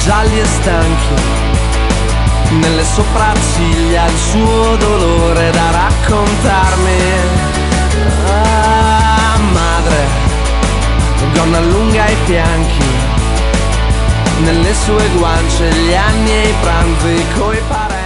gialli e stanchi, nelle sopracciglia il suo dolore da raccontarmi. Ah, madre, gonna lunga ai fianchi, nelle sue guance gli anni e i pranzi coi parenti.